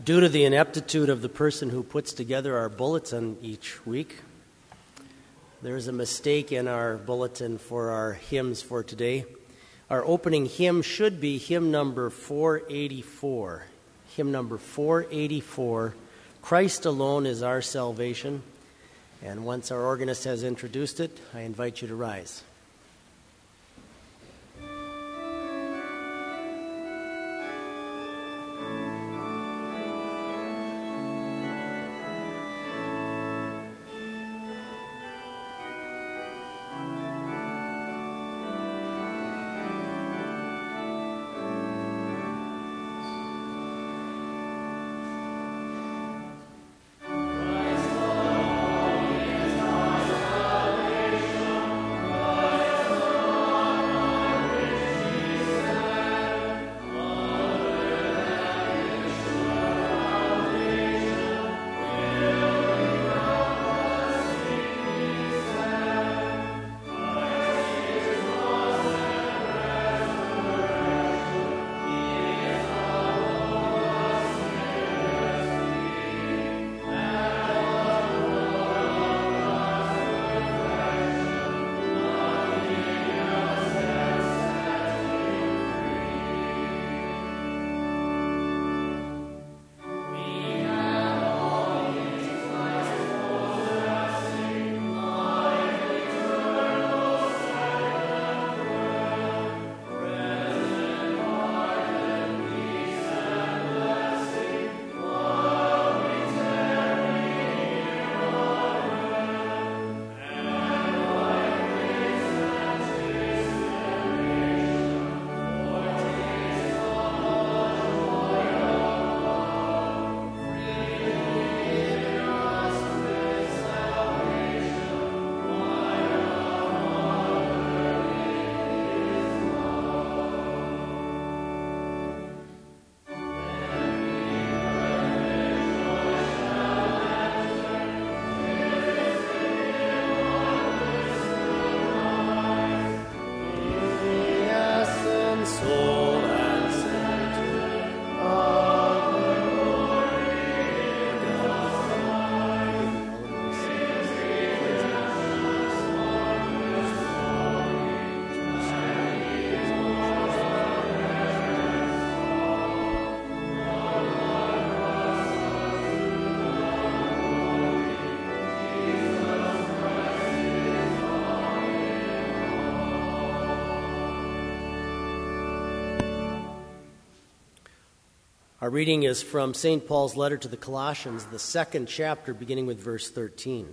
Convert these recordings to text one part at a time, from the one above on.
Due to the ineptitude of the person who puts together our bulletin each week, there's a mistake in our bulletin for our hymns for today. Our opening hymn should be hymn number 484. Hymn number 484, Christ Alone is Our Salvation. And once our organist has introduced it, I invite you to rise. Our reading is from St. Paul's letter to the Colossians, the 2nd chapter, beginning with verse 13.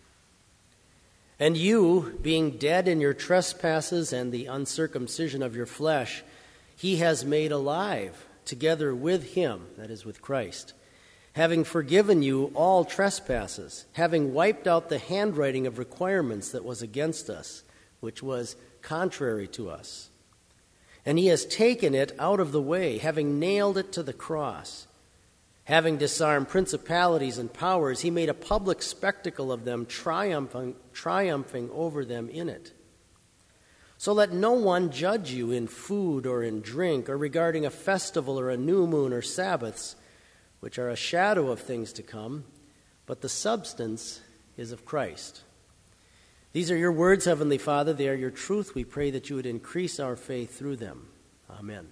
And you, being dead in your trespasses and the uncircumcision of your flesh, he has made alive together with him, that is, with Christ, having forgiven you all trespasses, having wiped out the handwriting of requirements that was against us, which was contrary to us. And he has taken it out of the way, having nailed it to the cross. Having disarmed principalities and powers, he made a public spectacle of them, triumphing over them in it. So let no one judge you in food or in drink, or regarding a festival or a new moon or Sabbaths, which are a shadow of things to come, but the substance is of Christ. These are your words, Heavenly Father. They are your truth. We pray that you would increase our faith through them. Amen.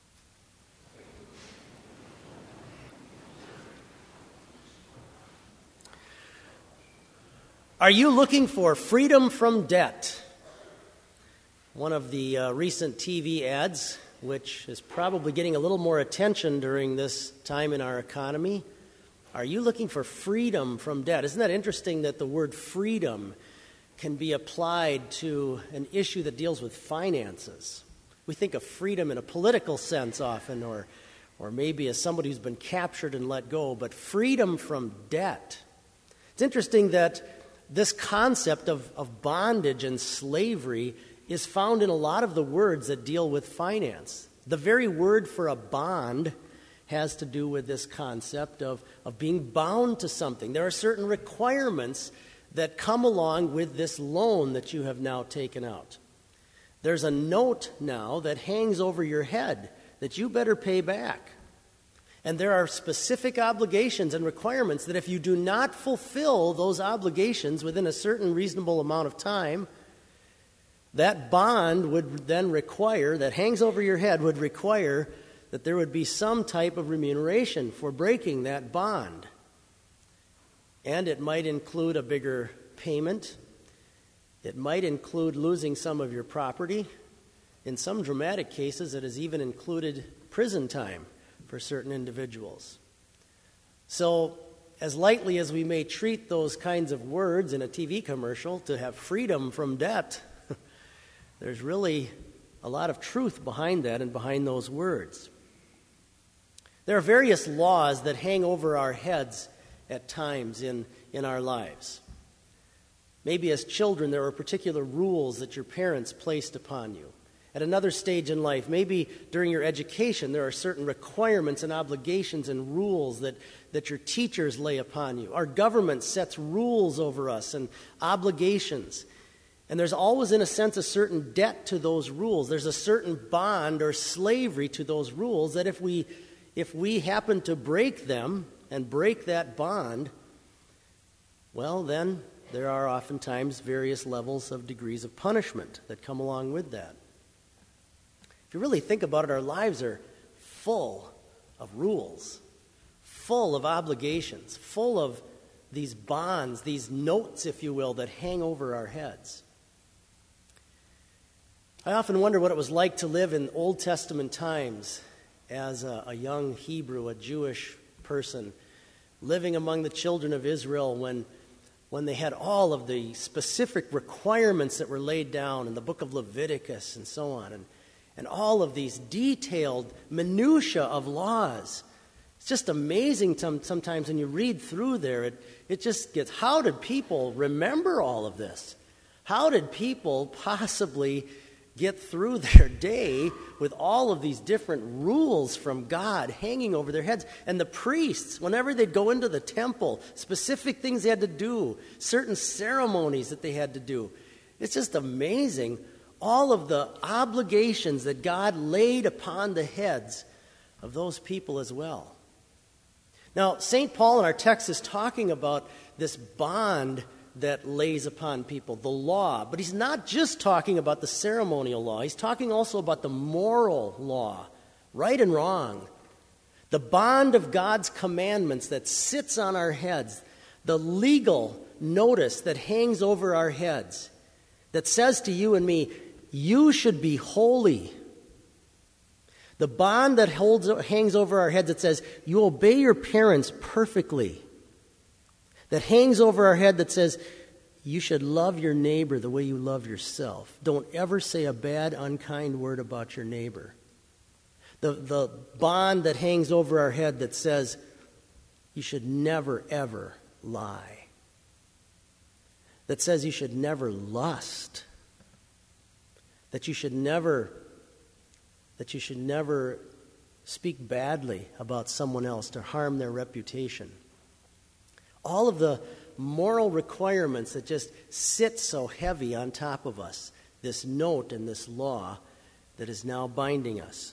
Are you looking for freedom from debt? One of the recent TV ads, which is probably getting a little more attention during this time in our economy. Are you looking for freedom from debt? Isn't that interesting that the word freedom can be applied to an issue that deals with finances? We think of freedom in a political sense often, or maybe as somebody who's been captured and let go, but freedom from debt. It's interesting that this concept of bondage and slavery is found in a lot of the words that deal with finance. The very word for a bond has to do with this concept of being bound to something. There are certain requirements that come along with this loan that you have now taken out. There's a note now that hangs over your head that you better pay back. And there are specific obligations and requirements that if you do not fulfill those obligations within a certain reasonable amount of time, that bond would then require, that hangs over your head, would require that there would be some type of remuneration for breaking that bond. And it might include a bigger payment. It might include losing some of your property. In some dramatic cases, it has even included prison time for certain individuals. So, as lightly as we may treat those kinds of words in a TV commercial to have freedom from debt, there's really a lot of truth behind that and behind those words. There are various laws that hang over our heads at times in our lives. Maybe as children there were particular rules that your parents placed upon you. At another stage in life, maybe during your education, there are certain requirements and obligations and rules that your teachers lay upon you. Our government sets rules over us and obligations. And there's always, in a sense, a certain debt to those rules. There's a certain bond or slavery to those rules that if we happen to break them and break that bond, well, then there are oftentimes various levels of degrees of punishment that come along with that. If you really think about it, our lives are full of rules, full of obligations, full of these bonds, these notes, if you will, that hang over our heads. I often wonder what it was like to live in Old Testament times as a young Hebrew, a Jewish person, living among the children of Israel when they had all of the specific requirements that were laid down in the book of Leviticus and so on, and all of these detailed minutiae of laws. It's just amazing sometimes when you read through there. It just gets, how did people remember all of this? How did people possibly get through their day with all of these different rules from God hanging over their heads? And the priests, whenever they'd go into the temple, specific things they had to do, certain ceremonies that they had to do. It's just amazing, all of the obligations that God laid upon the heads of those people as well. Now, St. Paul in our text is talking about this bond that lays upon people, the law. But he's not just talking about the ceremonial law. He's talking also about the moral law, right and wrong. The bond of God's commandments that sits on our heads, the legal notice that hangs over our heads, that says to you and me, you should be holy. The bond that hangs over our heads that says, you obey your parents perfectly. That hangs over our head that says, you should love your neighbor the way you love yourself. Don't ever say a bad, unkind word about your neighbor. The bond that hangs over our head that says, you should never, ever lie. That says you should never lust. That you should never speak badly about someone else to harm their reputation. All of the moral requirements that just sit so heavy on top of us, this note and this law that is now binding us.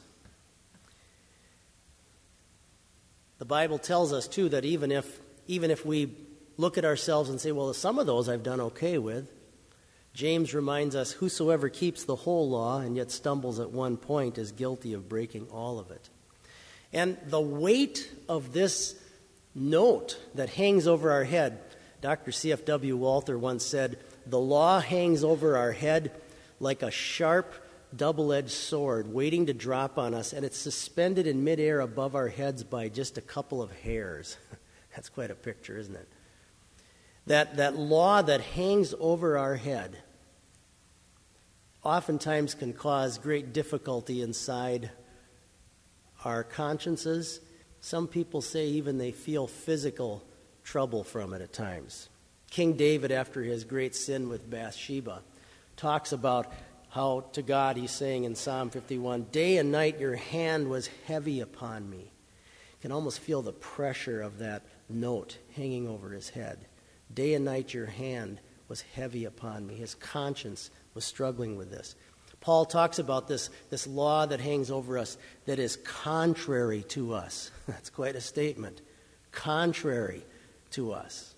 The Bible tells us, too, that even if we look at ourselves and say, well, some of those I've done okay with, James reminds us, whosoever keeps the whole law and yet stumbles at one point is guilty of breaking all of it. And the weight of this note that hangs over our head, Dr. C.F.W. Walther once said, the law hangs over our head like a sharp, double-edged sword waiting to drop on us, and it's suspended in midair above our heads by just a couple of hairs. That's quite a picture, isn't it? That law that hangs over our head oftentimes can cause great difficulty inside our consciences. Some people say even they feel physical trouble from it at times. King David, after his great sin with Bathsheba, talks about how to God he's saying in Psalm 51, day and night your hand was heavy upon me. You can almost feel the pressure of that note hanging over his head. Day and night your hand was heavy upon me. His conscience was struggling with this. Paul talks about this law that hangs over us that is contrary to us. That's quite a statement. Contrary to us.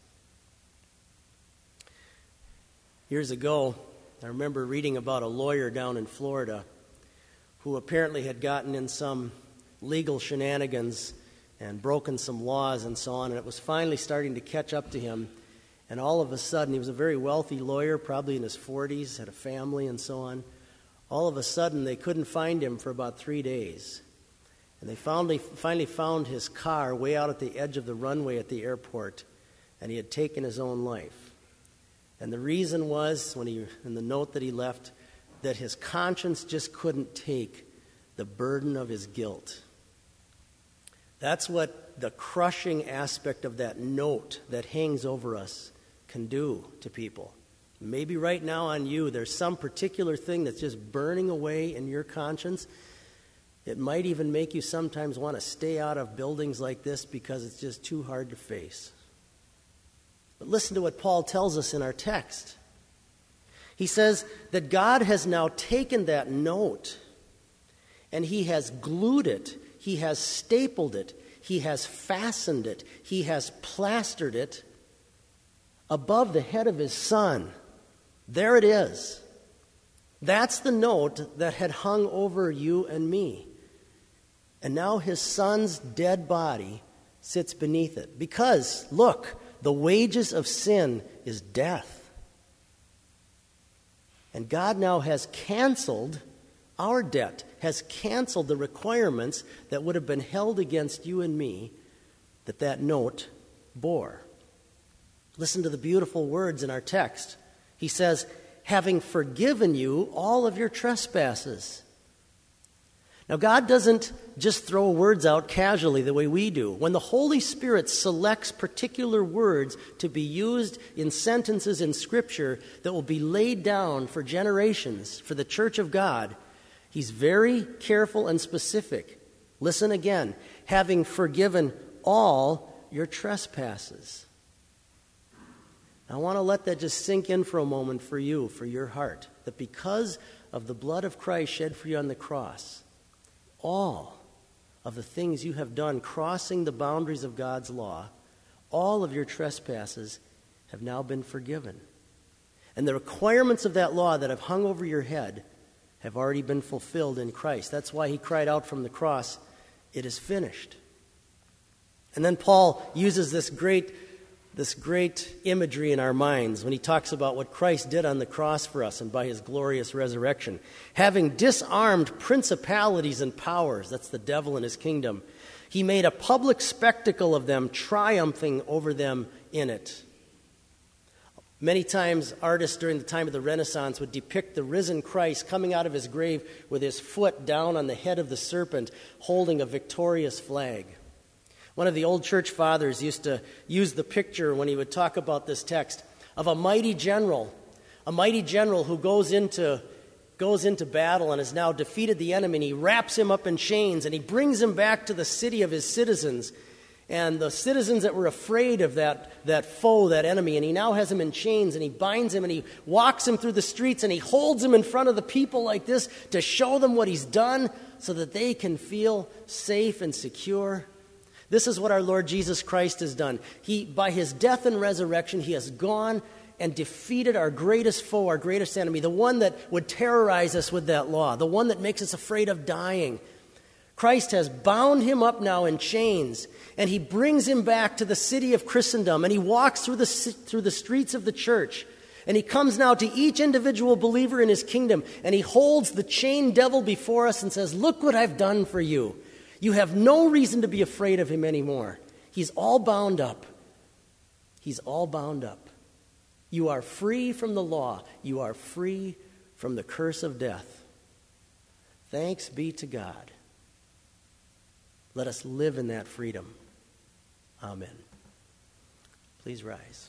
Years ago, I remember reading about a lawyer down in Florida who apparently had gotten in some legal shenanigans and broken some laws and so on, and it was finally starting to catch up to him. And all of a sudden, he was a very wealthy lawyer, probably in his 40s, had a family and so on. All of a sudden, they couldn't find him for about 3 days. And they finally found his car way out at the edge of the runway at the airport, and he had taken his own life. And the reason was, in the note that he left, that his conscience just couldn't take the burden of his guilt. That's what the crushing aspect of that note that hangs over us can do to people. Maybe right now on you, there's some particular thing that's just burning away in your conscience. It might even make you sometimes want to stay out of buildings like this because it's just too hard to face. But listen to what Paul tells us in our text. He says that God has now taken that note and he has glued it, he has stapled it, he has fastened it, he has plastered it above the head of his Son. There it is. That's the note that had hung over you and me. And now his Son's dead body sits beneath it. Because, look, the wages of sin is death. And God now has canceled our debt, has canceled the requirements that would have been held against you and me that note bore. Listen to the beautiful words in our text. He says, having forgiven you all of your trespasses. Now, God doesn't just throw words out casually the way we do. When the Holy Spirit selects particular words to be used in sentences in Scripture that will be laid down for generations for the church of God, he's very careful and specific. Listen again. Having forgiven all your trespasses. I want to let that just sink in for a moment for you, for your heart, that because of the blood of Christ shed for you on the cross, all of the things you have done crossing the boundaries of God's law, all of your trespasses have now been forgiven. And the requirements of that law that have hung over your head have already been fulfilled in Christ. That's why he cried out from the cross, "It is finished." And then Paul uses this great imagery in our minds when he talks about what Christ did on the cross for us and by his glorious resurrection. Having disarmed principalities and powers, that's the devil and his kingdom, he made a public spectacle of them, triumphing over them in it. Many times, artists during the time of the Renaissance would depict the risen Christ coming out of his grave with his foot down on the head of the serpent, holding a victorious flag. One of the old church fathers used to use the picture when he would talk about this text of a mighty general who goes into battle and has now defeated the enemy, and he wraps him up in chains and he brings him back to the city of his citizens. And the citizens that were afraid of that foe, that enemy, and he now has him in chains, and he binds him, and he walks him through the streets, and he holds him in front of the people like this to show them what he's done so that they can feel safe and secure. This is what our Lord Jesus Christ has done. By his death and resurrection, he has gone and defeated our greatest foe, our greatest enemy, the one that would terrorize us with that law, the one that makes us afraid of dying. Christ has bound him up now in chains, and he brings him back to the city of Christendom, and he walks through the streets of the church, and he comes now to each individual believer in his kingdom, and he holds the chained devil before us and says, "Look what I've done for you. You have no reason to be afraid of him anymore. He's all bound up. He's all bound up. You are free from the law. You are free from the curse of death. Thanks be to God. Let us live in that freedom. Amen." Please rise.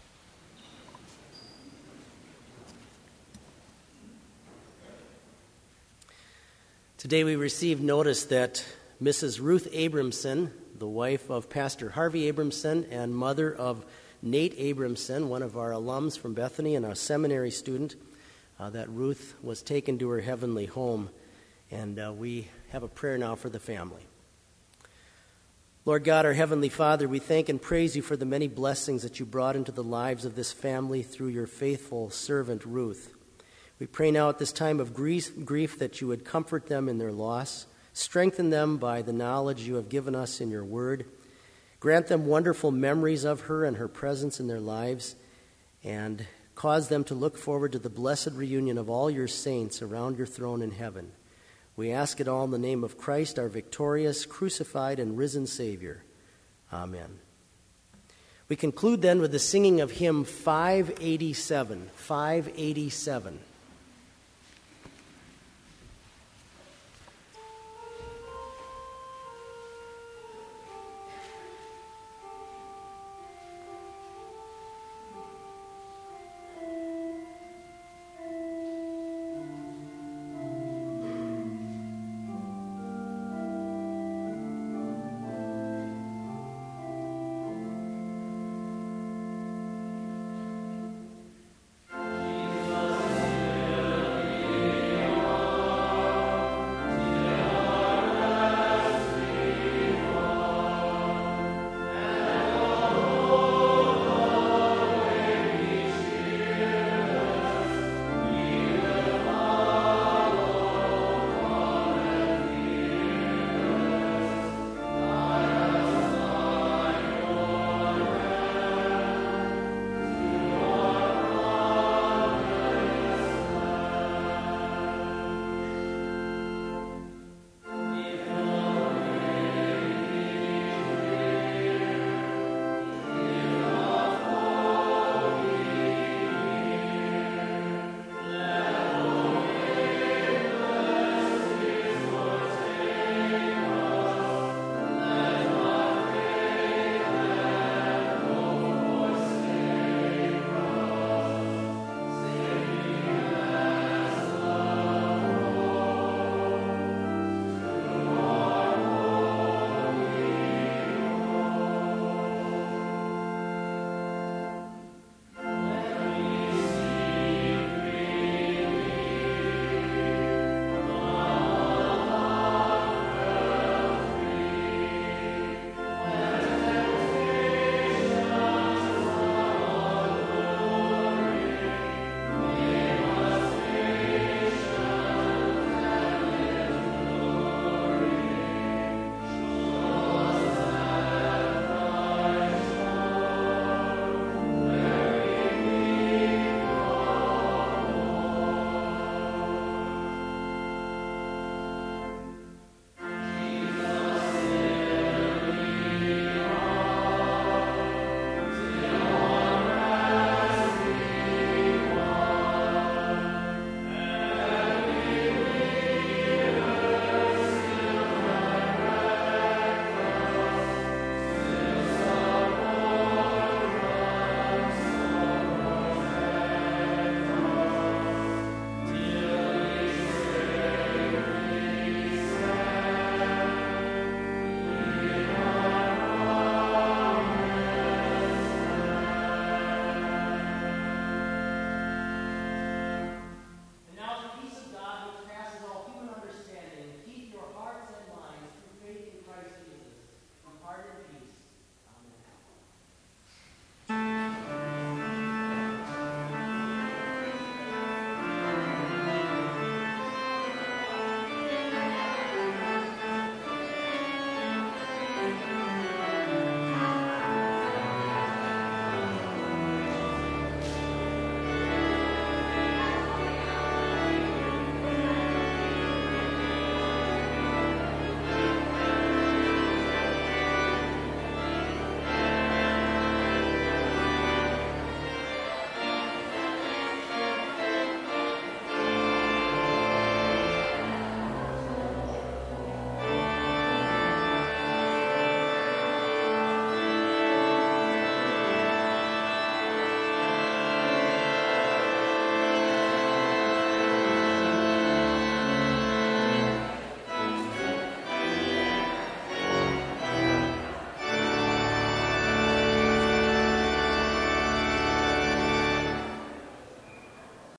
Today we received notice that Mrs. Ruth Abramson, the wife of Pastor Harvey Abramson and mother of Nate Abramson, one of our alums from Bethany and our seminary student, that Ruth was taken to her heavenly home, and we have a prayer now for the family. Lord God, our Heavenly Father, we thank and praise you for the many blessings that you brought into the lives of this family through your faithful servant Ruth. We pray now at this time of grief that you would comfort them in their loss, strengthen them by the knowledge you have given us in your word, grant them wonderful memories of her and her presence in their lives, and cause them to look forward to the blessed reunion of all your saints around your throne in heaven. We ask it all in the name of Christ, our victorious, crucified, and risen Savior. Amen. We conclude then with the singing of hymn 587. 587.